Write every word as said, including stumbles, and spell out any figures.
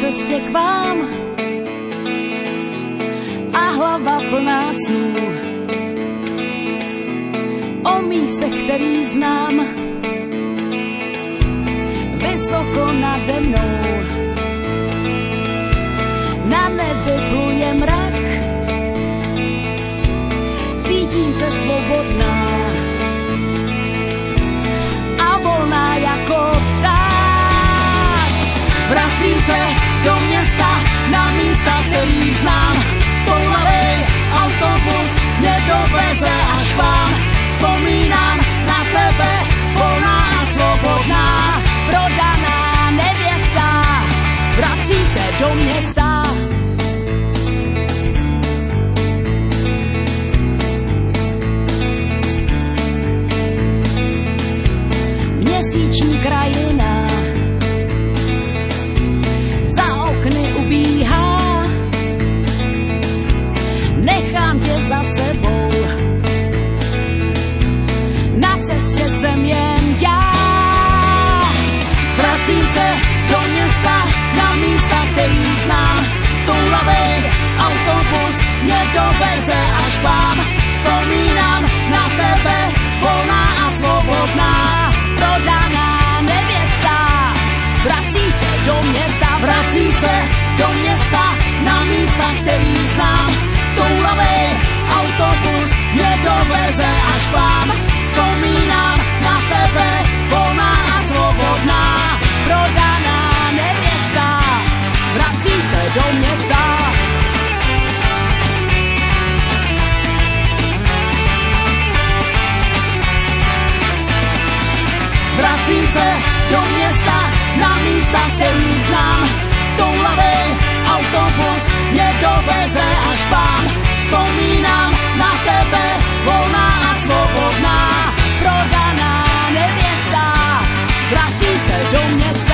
cestě k vám a hlava plná snů o místech, který znám, vysoko nade mnou. Na nebi pluje mrak, cítím se svobodná a volná jako pták. Vracím se do města, na místa, který znám. Toulavej autobus mě doveze až k vám. Vzpomínám na tebe, volná a svobodná, prodaná nevěsta. Vrací se do města. Měsíční krajina za okny ubíhá, nechám tě za sebou, na cestě jsem jen já. Vracím se do města, na místa, který znám. Toulavej autobus mě doveze až k vám. Vzpomínám na tebe, volná a svobodná, prodaná nevěsta. Vrací se do města, vracím se do města, na místa, který znám. Toulavej autobus mě doveze až k vám. Vzpomínám na tebe, volná a svobodná, prodaná nevěsta. Vrací se do města. Vracím se do města, na místa, který znám. Toulavej autobus mě doveze až k vám. Vzpomínám na tebe, volná a svobodná, prodaná nevěsta. Vrací se do města.